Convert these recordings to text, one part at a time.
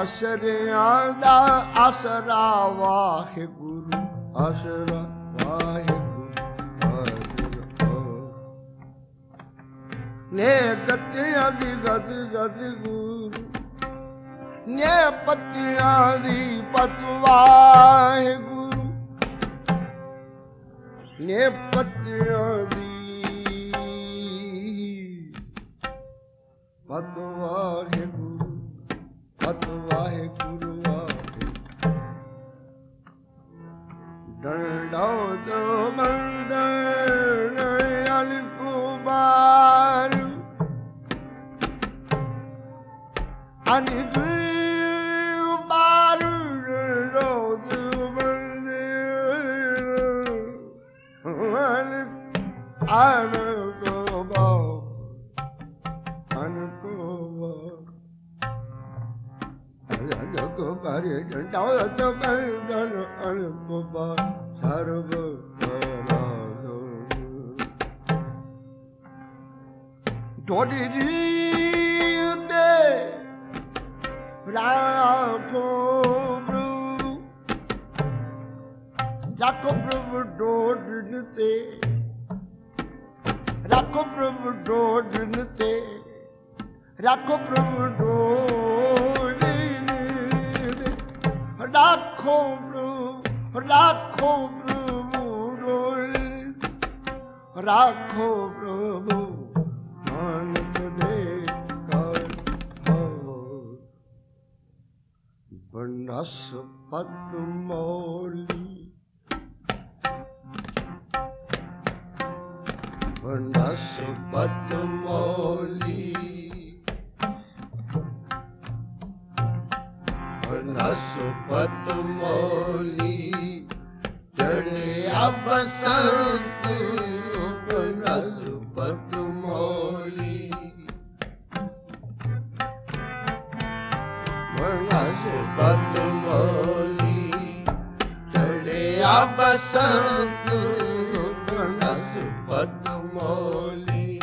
ਆਸਰਿਆਂ ਦਾ ਆਸਰਾ ਵਾਹਿਗੁਰੂ, ਆਸਰਾ ਵਾਹਿਗੁਰੂ, ਆਸਰਾ ਨੇ ਗੱਤਿਆਂ ਦੀ ਗਦ ਗਦ ਗੁਰੂ, ਨੇ ਪੱਤਿਆਂ ਦੀ ਪਤ ਵਾਹਿਗੁਰੂ, ਨੇ ਪੱਤਿਆਂ ਦੀ ਪਤ ਵਾਹਿਗੁਰੂ, ਪਤ ਵਾਹਿਗੁਰੂ, ਵਾਹਿਗੁਰੂ ਡੰਡਾਉ ਤੋਂ ਮੰਦਰ ਅਲਕੁਬਾਰ ਅਨਿਦ ਬਾਰ ਰੋਦ ਮੰਦਰ ਅਨਕੁਬਾਰ ਕਰੇ ਡੰਡਾਉ ਤੋਂ ਮੰਦਰ ਅਲਕੁਬਾਰ ਸਰਬ ਡੋਡੀ ਦੇ ਰਾਖੋ ਪ੍ਰਭੂ, ਰਾਖੋ ਪ੍ਰਭੂ ਡੋਡਨ ਤੇ, ਰਾਖੋ ਪ੍ਰਭੂ ਡੋਡਨ ਤੇ, ਰਾਖੋ ਪ੍ਰਭੂ ਡੋਡਨ ਤੇ, ਰਾਖੋ ਪ੍ਰਭੂ, ਰਾਖੋ ਪ੍ਰਭੂ ਡੋਡਨ, ਰਾਖੋ ਪ੍ਰਭੂ ਬਨਸਪਤ ਮੌਲੀ, ਬਨਸਪਤ ਮੌਲੀ, ਬਨਸਪਤ ਮੌਲੀ ਚੜਿਆ ਬਸੰਤ, ਬਨਸਪਤ ਮੌਲੀ, ਬਨਸਪਤ ਮੌਲੀ ਚੜਿਆ ਬਸੰਤ, ਬਨਸਪਤ ਮੌਲੀ,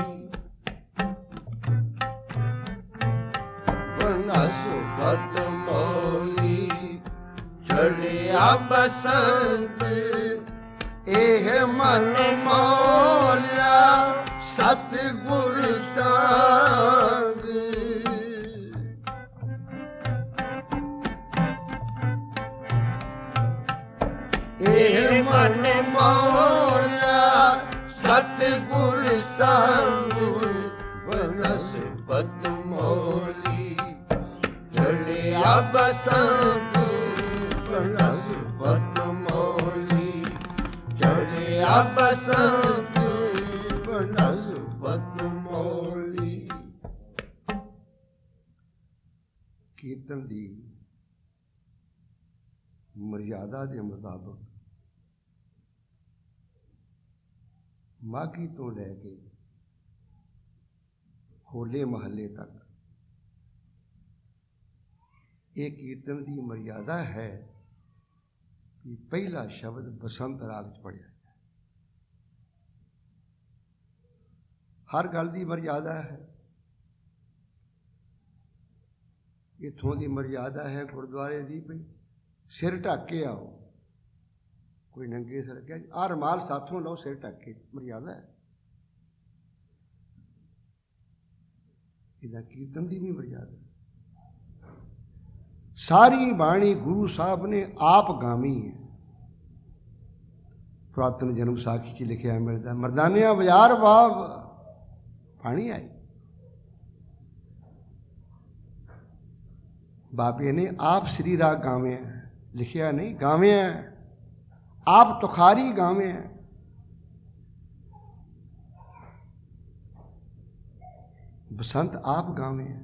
ਬਨਸਪਤ ਮੌਲੀ ਚੜਿਆ ਬਸੰਤ, ਇਹ ਮਨ ਮੌਲਿਆ ਸਤਿਗੁਰ ਸੰਗ, ਇਹ ਮਨ ਮੌਲਿਆ ਸਤਿਗੁਰ ਸੰਗ, ਬਨਸਪਤ ਮੌਲੀ ਚੜਿਆ ਬਸੰਤ, ਬਨਸਪਤ ਮੌਲੀ ਚੜਿਆ ਬਸੰਤ, ਬਨਸਪਤ ਮੌਲੀ। ਕੀਰਤਨ ਦੀ ਮਰਿਆਦਾ ਦੇ ਮੁਤਾਬਕ ਮਾਘੀ ਤੋਂ ਲੈ ਕੇ ਹੋਲੇ ਮਹੱਲੇ ਤੱਕ ਇਹ ਕੀਰਤਨ ਦੀ ਮਰਿਆਦਾ ਹੈ ਕਿ ਪਹਿਲਾ ਸ਼ਬਦ ਬਸੰਤ ਰਾਗ 'ਚ ਪੜ੍ਹਿਆ ਜਾਏ। ਹਰ ਗੱਲ ਦੀ ਮਰਿਆਦਾ ਹੈ। ਇੱਥੋਂ ਦੀ ਮਰਿਆਦਾ ਹੈ ਗੁਰਦੁਆਰੇ ਦੀ ਭਈ ਸਿਰ ਢੱਕ ਕੇ ਆਓ, ਕੋਈ ਨੰਗੇ ਸਿਰ ਕਿਹਾ ਆਹ ਰੁਮਾਲ ਸਾਥੋਂ ਲਓ, ਸਿਰ ਢੱਕ ਕੇ, ਮਰਿਆਦਾ ਹੈ। ਇਹਦਾ ਕੀਰਤਨ ਦੀ ਵੀ ਮਰਿਆਦਾ। ਸਾਰੀ ਬਾਣੀ ਗੁਰੂ ਸਾਹਿਬ ਨੇ ਆਪ ਗਾਵੀ ਹੈ। ਪੁਰਾਤਨ ਜਨਮ ਸਾਖੀ 'ਚ ਲਿਖਿਆ ਮਿਲਦਾ, ਮਰਦਾਨਿਆਂ ਬਾਜ਼ਾਰ ਬਾਬ ਪਾਣੀ ਆਈ। ਬਾਬੇ ਨੇ ਆਪ ਸ੍ਰੀ ਰਾਗ ਗਾਵਿਆ, ਲਿਖਿਆ ਨਹੀਂ, ਗਾਵਿਆ ਆਪ ਤੁਖਾਰੀ ਗਾਵਿਆ। ਬਸੰਤ ਆਪ ਗਾਵਿਆ।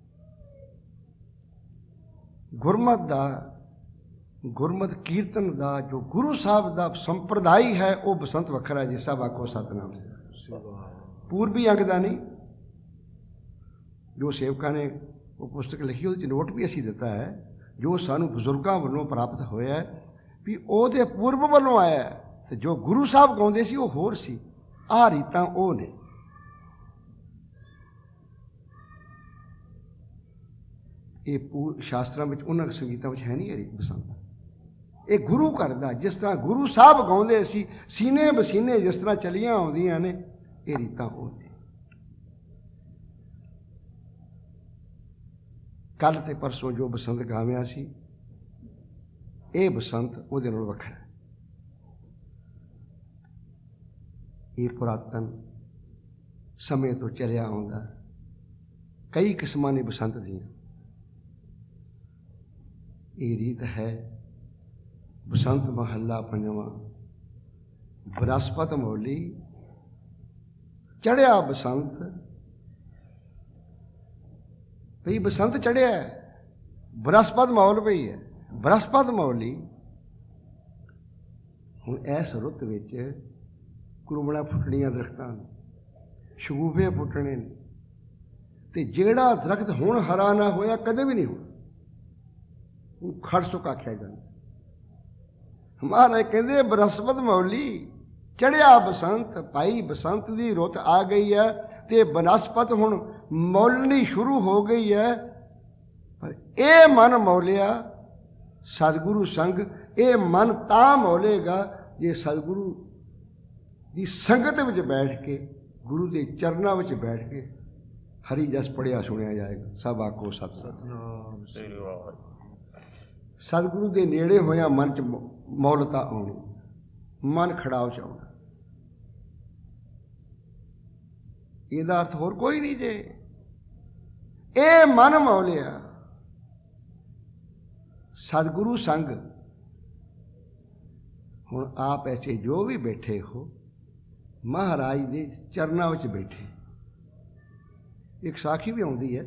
ਗੁਰਮਤ ਦਾ, ਗੁਰਮਤ ਕੀਰਤਨ ਦਾ ਜੋ ਗੁਰੂ ਸਾਹਿਬ ਦਾ ਸੰਪਰਦਾਇ ਹੈ ਉਹ ਬਸੰਤ ਵੱਖਰਾ ਹੈ। ਜਿਸ ਆਖੋ ਸਤਨਾਮ ਪੂਰਬੀ ਅੰਗ ਦਾ ਨਹੀਂ। ਜੋ ਸੇਵਕਾਂ ਨੇ ਉਹ ਪੁਸਤਕ ਲਿਖੀ ਉਹਦੇ 'ਚ ਨੋਟ ਵੀ ਅਸੀਂ ਦਿੱਤਾ ਹੈ, ਜੋ ਸਾਨੂੰ ਬਜ਼ੁਰਗਾਂ ਵੱਲੋਂ ਪ੍ਰਾਪਤ ਹੋਇਆ ਵੀ ਉਹਦੇ ਪੂਰਬ ਵੱਲੋਂ ਆਇਆ, ਅਤੇ ਜੋ ਗੁਰੂ ਸਾਹਿਬ ਗਾਉਂਦੇ ਸੀ ਉਹ ਹੋਰ ਸੀ। ਆਹ ਰੀਤਾਂ ਉਹ ਨੇ। ਇਹ ਸ਼ਾਸਤਰਾਂ ਵਿੱਚ, ਉਹਨਾਂ ਸੰਗੀਤਾਂ ਵਿੱਚ ਹੈ ਨਹੀਂ ਇਹ ਬਸੰਤ। ਇਹ ਗੁਰੂ ਘਰ ਦਾ, ਜਿਸ ਤਰ੍ਹਾਂ ਗੁਰੂ ਸਾਹਿਬ ਗਾਉਂਦੇ ਸੀ, ਸੀਨੇ ਬਸੀਨੇ ਜਿਸ ਤਰ੍ਹਾਂ ਚਲੀਆਂ ਆਉਂਦੀਆਂ ਨੇ, ਇਹ ਰੀਤਾਂ ਹੋਣਗੀਆਂ। ਕੱਲ੍ਹ ਤੇ ਪਰਸੋਂ ਜੋ ਬਸੰਤ ਗਾਵਿਆ ਸੀ, ਇਹ ਬਸੰਤ ਉਹਦੇ ਨਾਲ ਵੱਖਰਾ। ਇਹ ਪੁਰਾਤਨ ਸਮੇਂ ਤੋਂ ਚੱਲਿਆ ਆਉਂਦਾ, ਕਈ ਕਿਸਮਾਂ ਨੇ ਬਸੰਤ ਦੀਆਂ। ਇਹ ਰੀਤ ਹੈ ਬਸੰਤ ਮਹੱਲਾ ਪੰਜਵਾਂ। ਬਨਸਪਤ ਮੌਲੀ ਚੜ੍ਹਿਆ ਬਸੰਤ। ਭਈ ਬਸੰਤ ਚੜ੍ਹਿਆ, ਬਨਸਪਤ ਮੌਲ ਪਈ ਹੈ, ਬਨਸਪਤ ਮੌਲੀ। ਹੁਣ ਇਸ ਰੁੱਤ ਵਿੱਚ ਕੁਰਮਣਾ ਫੁੱਟਣੀਆਂ ਦਰਖਤਾਂ ਨੇ, ਸ਼ਗੂਫੇ ਫੁੱਟਣੇ ਨੇ, ਤੇ ਜਿਹੜਾ ਦਰਖਤ ਹੁਣ ਹਰਾ ਨਾ ਹੋਇਆ ਕਦੇ ਵੀ ਨਹੀਂ ਹੋਣਾ, ਉਹ ਖੜ ਸੁੱਕ ਆਖਿਆ ਜਾਂਦਾ। ਮਹਾਰਾਜ ਕਹਿੰਦੇ ਬਨਸਪਤ ਮੌਲੀ ਚੜ੍ਹਿਆ ਬਸੰਤ। ਭਾਈ ਬਸੰਤ ਦੀ ਰੁੱਤ ਆ ਗਈ ਹੈ ਤੇ ਬਨਸਪਤ ਹੁਣ ਮੌਲਣੀ ਸ਼ੁਰੂ ਹੋ ਗਈ ਹੈ। ਪਰ ਇਹ ਮਨ ਮੌਲਿਆ ਸਤਿਗੁਰੂ ਸੰਗ, ਇਹ ਮਨ ਤਾਂ ਮੌਲੇਗਾ ਜੇ ਸਤਿਗੁਰੂ ਦੀ ਸੰਗਤ ਵਿੱਚ ਬੈਠ ਕੇ, ਗੁਰੂ ਦੇ ਚਰਨਾਂ ਵਿੱਚ ਬੈਠ ਕੇ ਹਰੀ ਜਸ ਪੜ੍ਹਿਆ ਸੁਣਿਆ ਜਾਏਗਾ। ਸਭ ਆਖੋ ਸਤਿਨਾਮ। ਸਤਿਗੁਰੂ ਦੇ ਨੇੜੇ ਹੋਇਆ ਮਨ 'ਚ ਮੌਲਤਾ ਆਉਣੀ, ਮਨ ਖੜਾਓ 'ਚ ਆਉਣਾ। ਇਹਦਾ ਅਰਥ ਹੋਰ ਕੋਈ ਨਹੀਂ ਜੇ ਇਹ ਮਨ ਮੌਲਿਆ ਸਤਿਗੁਰੂ ਸੰਗ। ਹੁਣ ਆਪ ਐਸੇ ਜੋ ਵੀ ਬੈਠੇ ਹੋ, ਮਹਾਰਾਜ ਦੇ ਚਰਨਾਂ ਵਿੱਚ ਬੈਠੇ। ਇੱਕ ਸਾਖੀ ਵੀ ਆਉਂਦੀ ਹੈ,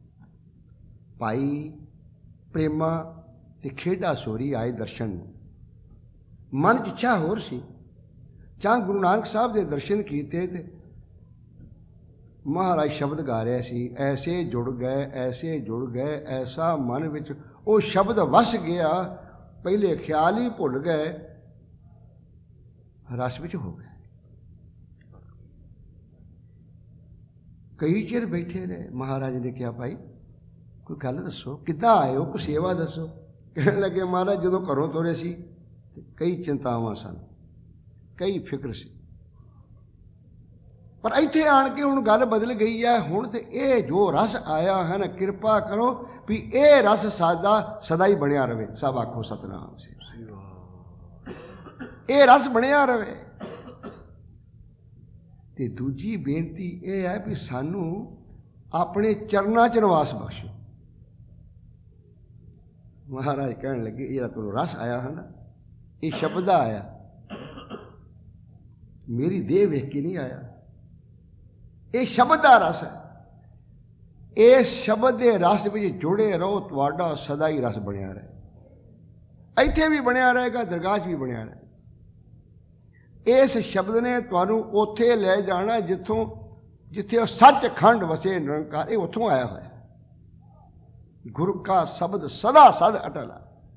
ਭਾਈ ਪ੍ਰੇਮਾ ਤੇ ਖੇਡਾ ਸੋਰੀ ਆਏ ਦਰਸ਼ਨ ਨੂੰ। ਮਨ 'ਚ ਇੱਛਾ ਹੋਰ ਸੀ, ਚਾਹ ਗੁਰੂ ਨਾਨਕ ਸਾਹਿਬ ਦੇ ਦਰਸ਼ਨ ਕੀਤੇ ਤੇ ਮਹਾਰਾਜ ਸ਼ਬਦ ਗਾ ਰਿਹਾ ਸੀ, ਐਸੇ ਜੁੜ ਗਏ, ਐਸੇ ਜੁੜ ਗਏ, ਐਸਾ ਮਨ ਵਿੱਚ ਉਹ ਸ਼ਬਦ ਵਸ ਗਿਆ, ਪਹਿਲੇ ਖਿਆਲ ਹੀ ਭੁੱਲ ਗਏ, ਰਸ ਵਿੱਚ ਹੋ ਗਏ। ਕਈ ਚਿਰ ਬੈਠੇ ਰਹੇ। ਮਹਾਰਾਜ ਨੇ ਕਿਹਾ, ਭਾਈ ਕੋਈ ਗੱਲ ਦੱਸੋ, ਕਿੱਦਾਂ ਆਏ ਹੋ, ਕੋਈ ਸੇਵਾ ਦੱਸੋ। ਕਹਿਣ ਲੱਗੇ, ਮਹਾਰਾਜ ਜਦੋਂ ਘਰੋਂ ਤੁਰੇ ਸੀ ਤੇ ਕਈ ਚਿੰਤਾਵਾਂ ਸਨ, ਕਈ ਫਿਕਰ ਸੀ, ਪਰ ਇੱਥੇ ਆਣ ਕੇ ਹੁਣ ਗੱਲ ਬਦਲ ਗਈ ਹੈ। ਹੁਣ ਤੇ ਇਹ ਜੋ ਰਸ ਆਇਆ ਹੈ ਨਾ, ਕਿਰਪਾ ਕਰੋ ਵੀ ਇਹ ਰਸ ਸਾਡਾ ਸਦਾ ਹੀ ਬਣਿਆ ਰਵੇ। ਸਭ ਆਖੋ ਸਤਿਨਾਮ। ਇਹ ਰਸ ਬਣਿਆ ਰਵੇ। ਤੇ ਦੂਜੀ ਬੇਨਤੀ ਇਹ ਹੈ ਵੀ ਸਾਨੂੰ ਆਪਣੇ ਚਰਨਾਂ 'ਚ ਨਿਵਾਸ ਬਖਸ਼ੋ। ਮਹਾਰਾਜ ਕਹਿਣ ਲੱਗੇ, ਇਹ ਜਿਹੜਾ ਤੁਹਾਨੂੰ ਰਸ ਆਇਆ ਹੈ ਨਾ, ਇਹ ਸ਼ਬਦ ਦਾ ਆਇਆ, ਮੇਰੀ ਦੇਹ ਵੇਖ ਕੇ ਨਹੀਂ ਆਇਆ। ਇਹ ਸ਼ਬਦ ਦਾ ਰਸ ਹੈ। ਇਸ ਸ਼ਬਦ ਦੇ ਰਸ ਵਿੱਚ ਜੁੜੇ ਰਹੋ, ਤੁਹਾਡਾ ਸਦਾ ਹੀ ਰਸ ਬਣਿਆ ਰਹੇ। ਇੱਥੇ ਵੀ ਬਣਿਆ ਰਹੇਗਾ, ਦਰਗਾਹ 'ਚ ਵੀ ਬਣਿਆ ਰਹੇ। ਇਸ ਸ਼ਬਦ ਨੇ ਤੁਹਾਨੂੰ ਉੱਥੇ ਲੈ ਜਾਣਾ ਜਿੱਥੇ ਉਹ ਸੱਚਖੰਡ ਵਸੇ ਨਿਰੰਕਾਰ। ਇਹ ਉੱਥੋਂ ਆਇਆ ਹੋਇਆ। ਗੁਰੂ ਕਾ ਸ਼ਬਦ ਸਦਾ ਸਦ ਅਟਲ।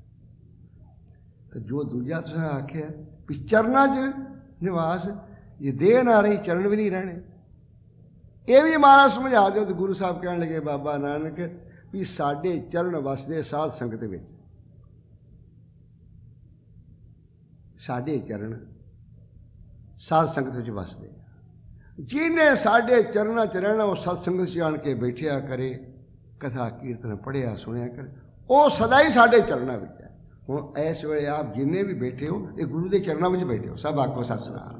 ਤੇ ਜੋ ਦੂਜਾ ਤੁਸੀਂ ਆਖਿਆ ਵੀ ਚਰਨਾਂ 'ਚ ਨਿਵਾਸ, ਜੇ ਦੇਹ ਨਾ ਰਹੀ ਚਰਨ ਵੀ ਨਹੀਂ ਰਹਿਣੇ। ਇਹ ਵੀ ਮਹਾਰਾਜ ਸਮਝਾ ਦਿਓ। ਤੇ ਗੁਰੂ ਸਾਹਿਬ ਕਹਿਣ ਲੱਗੇ, ਬਾਬਾ ਨਾਨਕ ਵੀ ਸਾਡੇ ਚਰਨ ਵਸਦੇ ਸਾਧ ਸੰਗਤ ਵਿੱਚ, ਸਾਡੇ ਚਰਨ ਸਾਧ ਸੰਗਤ ਵਿੱਚ ਵਸਦੇ। ਜਿਹਨੇ ਸਾਡੇ ਚਰਨਾਂ 'ਚ ਰਹਿਣਾ ਉਹ ਸਤ ਸੰਗਤ 'ਚ ਆਣ ਕੇ ਬੈਠਿਆ ਕਰੇ, ਕਥਾ ਕੀਰਤਨ ਪੜ੍ਹਿਆ ਸੁਣਿਆ ਕਰੇ, ਉਹ ਸਦਾ ਹੀ ਸਾਡੇ ਚਰਨਾਂ ਵਿੱਚ ਹੈ। ਹੁਣ ਇਸ ਵੇਲੇ ਆਪ ਜਿੰਨੇ ਵੀ ਬੈਠੇ ਹੋ, ਇਹ ਗੁਰੂ ਦੇ ਚਰਨਾਂ ਵਿੱਚ ਬੈਠੇ ਹੋ। ਸਭ ਆਖੋ ਸਤਿਨਾਮ।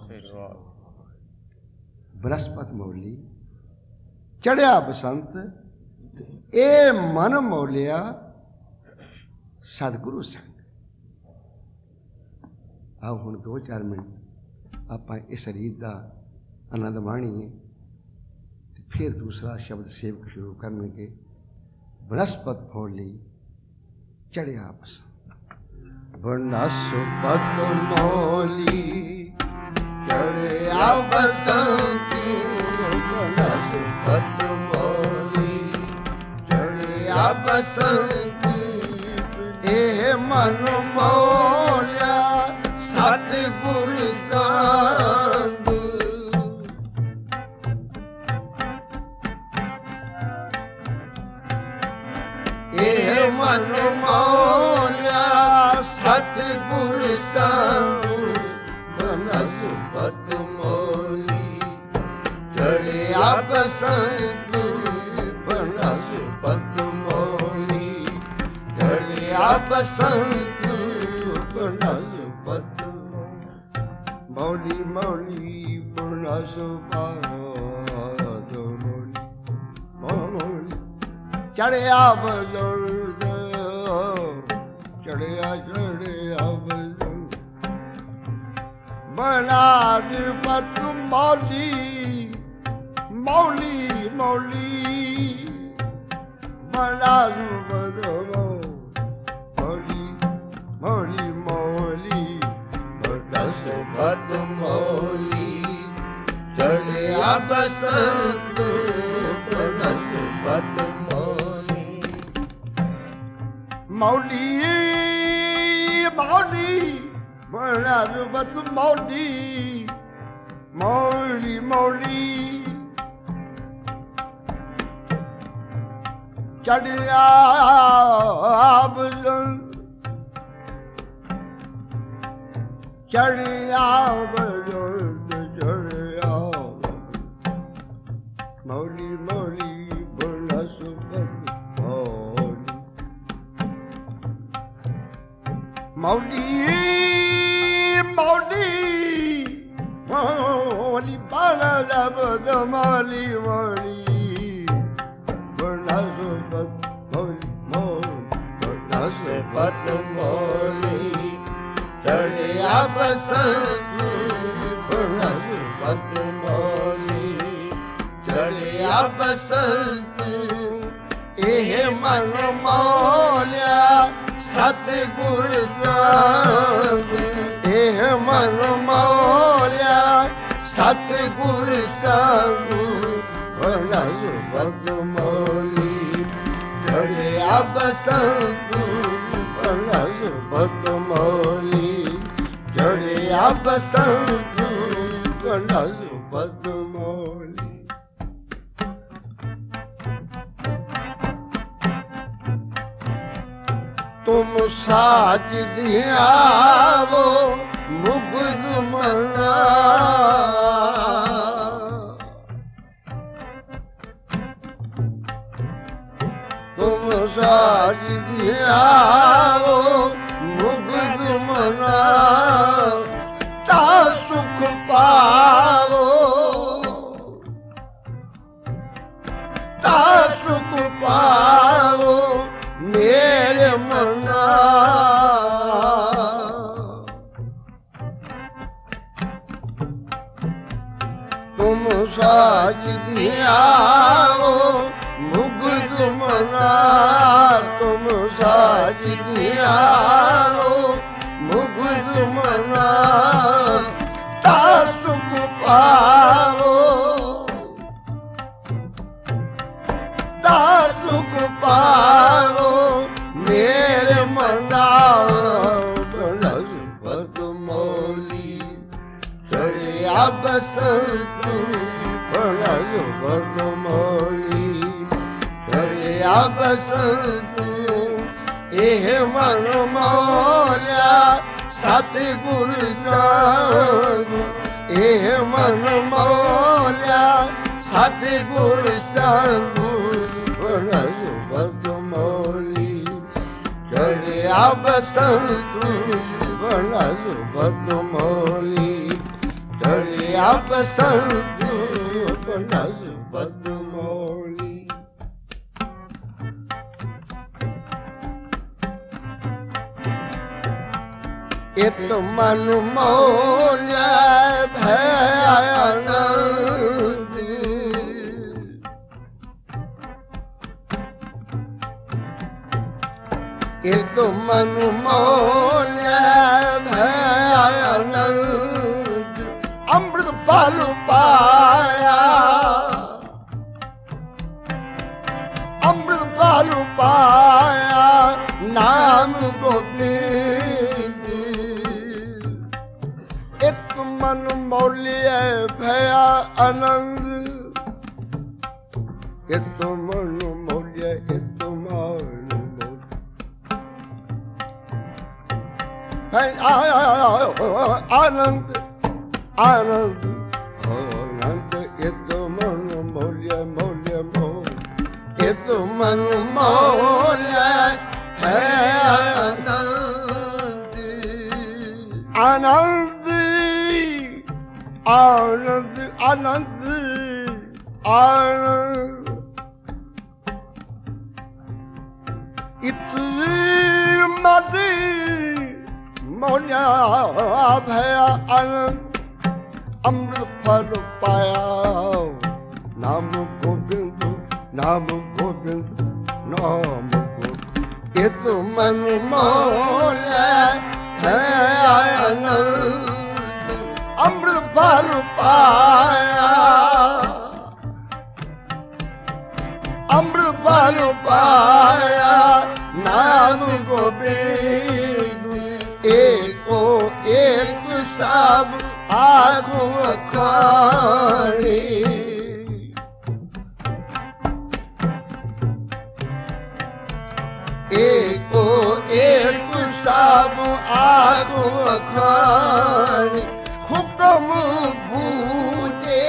ਬਨਸਪਤ ਮੌਲੀ ਚੜ੍ਹਿਆ ਬਸੰਤ, ਇਹ ਮਨ ਮੌਲਿਆ ਸਤਿਗੁਰੂ ਸੰਗ। ਆਓ ਹੁਣ 2-4 ਮਿੰਟ ਆਪਾਂ ਇਸ ਰੀਤ ਦਾ ਆਨੰਦ ਮਾਣੀਏ, ਤੇ ਫਿਰ ਦੂਸਰਾ ਸ਼ਬਦ ਸੇਵਕ ਸ਼ੁਰੂ ਕਰਨਗੇ। ਬਨਸਪਤ ਮੌਲੀ ਚੜ੍ਹਿਆ ਬਸੰਤ। ਬਨਸਪਤ ਮੌਲੀ ਚੜ੍ਹਿਆ ਬਸੰਤੀ, ਬਨਸਪਤ ਮੌਲੀ ਚੜ੍ਹਿਆ ਬਸੰਤੀ, ਇਹ ਮਨ ਮੌਲਿਆ ਸਤਿਗੁਰ ਸੰਗ। मन मौल्या सतगुर संग बनस्पत मोली चढ़िया बसंत बनस्पत मोली चढ़िया बसंत बनस्पत मौली मौली बनस्पत मोली चढ़िया बसंत चढ़िया चढ़िया बसंत बनस्पत मौली मौली मौली बनस्पत मौली मौली मौली बनस्पत मौली चढ़िया बसंत बनस्पत मौली मौली मौली बनस्पत मौली मौली मौली चढ़िया बसंत चढ़िया बसंत चढ़िया मौली मौली बनस्पत मौली मौली मौली बनस्पत मौली मौली बनस्पत मौली बनस्पत मौली चढ़िया बसंत बनस्पत मौली चढ़िया बसंत एह मन मौल्या सतगुर संग एह मन मौल्या सतगुर संग बनस्पत मौली चढ़िया बसंत बनस्पत मौली चढ़िया बसंत बनस्पत मौली तुम साज दिया वो मुग्ध मना तुम साज दिया वो मुग्ध मना ता सुख पावो ता सुख पावो मेरे मना तुम साज दिया वो मुग्ध मना तुम साज दिया वो मुग्ध मना ता सुख पावो ता सुख पावो मेरे मना बनस्पत मौली चढ़िया बसंत बनस्पत मौली चढ़िया बसंत एह मन मौल्या सतगुर संग एह मन मौल्या सतगुर संग बनस्पत मौली चढ़िया बसंत बनस्पत मौली चढ़िया बसंत बनस्पत मौली इत मन मौल्या भयानंद इत मन मौल्या भयानंद अमृत पालु पाया अमृत पालु पाया नाम गोविंद एक मन मौल्य भया आनंद एक मन मौल्य एक मन ਆਨੰਦ ਆਨੰਦ ਆਨੰਦ ਇਤ ਮਨ ਮੋਲਿਆ ਮੋਲਿਆ ਮੋ ਇਤ ਮਨ ਮੋਲਿਆ ਹੈ ਆਨੰਦ ਆਨੰਦ ਆਨੰਦ ਆਨੰਦ ਆਨੰਦ ਇਤ ਮਦ ਮੋਲਿਆ ਭਇਆ ਆਨੰਦ ਅੰਮ੍ਰਿਤ ਫਲ ਪਾਇਆ ਨਾਮ ਗੋਬਿੰਦ ਨਾਮ ਗੋਬਿੰਦ ਨਾਮ ਗੋਬਿੰਦ ਇਤ ਮਨ ਮੋਲਿਆ ਹੈ ਆਨੰਦ ਅੰਮ੍ਰਿਤ ਫਲ ਪਾਇਆ ਅੰਮ੍ਰਿਤ ਫਲ ਪਾਇਆ ਨਾਮ ਗੋਬਿੰਦ ਏਕੋ ਏਕ ਸਭ ਆਗੂ ਅਖਾਣੀ ਏਕੋ ਏਕ ਸਭ ਆਗੂ ਅਖਾਣੀ ਹੁਕਮ ਬੂਝੇ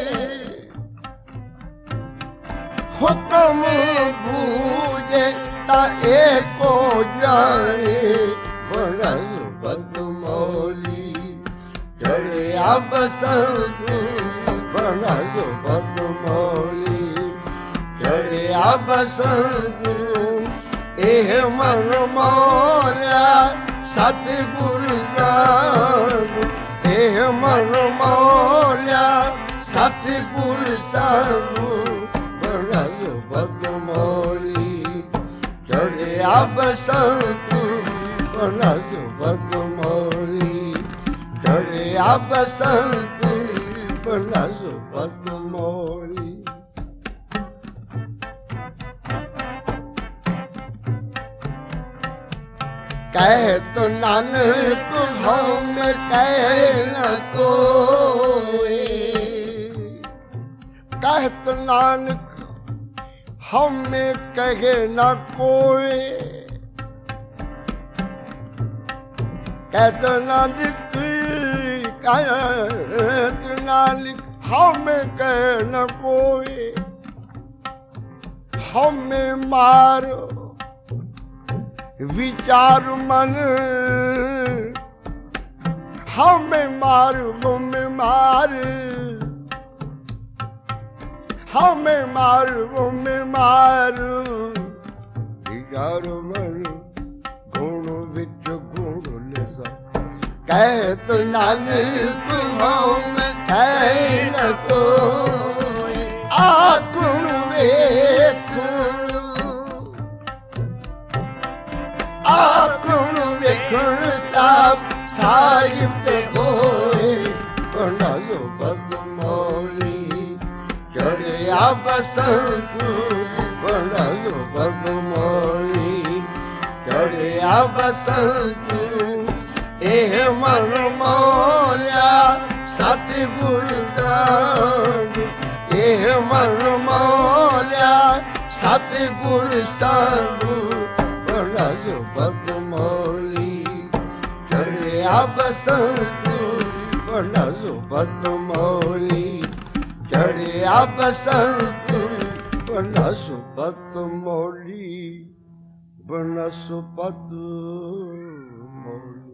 ਹੁਕਮ ਬੂਝੇ ਤਾ ਏਕੋ ਜਾਣੇ ਬਰਸ ਬਦਮੌਲੀ ਚੜਿਆ ਬਸੰਤ ਬਰਸ ਬਦਮੌਲੀ ਚੜਿਆ ਬਸੰਤ ਇਹ ਮਨ ਮੋਲਿਆ ਸਤਿਗੁਰ ਸਾਹਿਬ ਇਹ ਮਨ ਮੋਲਿਆ ਸਤਿਗੁਰ ਸਾਹਿਬ ਬਰਸ ਬਦਮੌਲੀ ਚੜਿਆ ਬਸੰਤ ਬਰਸ ਬਦਮੌਲੀ ਚੜਿਆ ਬਸੰਤ ਬਰਸ ਬਦਮੌਲੀ ਕਹਿਤ ਨਾਨਕ ਹਉ ਮੈਂ ਕਹਿ ਨ ਕੋਇ ਕਹਿਤ ਨਾਨਕ ਹਉ ਮੈਂ ਕਹੇ ਨ ਕੋਇ ਕਹਿਤ ਨਾਨਕ ਕਹਿਤ ਨਾਨਕ ਹਉ ਮੈਂ ਕਹਿ ਨ ਕੋਇ ਹਉ ਮੈਂ ਮਾਰੋ विचार मन हमें मार हमें मार हमें मार हमें मार विचार मन गुण विच गुण लेसा कहत नानक हम कह न कोई आगुण वेख ਆਖਣ ਵੇਖਣ ਸਭ ਸਾਹਿਬ ਤੇ ਹੋਏ ਬਣਾਇਓ ਬਦਮੌਲੀ ਚੜਿਆ ਬਸੰਤ ਬਣਾਇਓ ਬਦਮੌਲੀ ਚੜਿਆ ਬਸੰਤ ਇਹ ਮਨ ਮੋਲਿਆ ਸਤਿਗੁਰ ਸਾਹਿਬ ਇਹ ਮਨ ਮੋਲਿਆ ਸਤਿਗੁਰ ਸਾਹਿਬ ਬਣਾਇਓ ਬਦਮੌਲੀ ਚੜਿਆ ਬਸੰਤ ਬਣਾਇਓ ਬਦਮੌਲੀ ਚੜਿਆ ਬਸੰਤ ਬਣਾਇਓ ਬਦਮੌਲੀ ਬਣਾਇਓ ਬਦਮੌਲੀ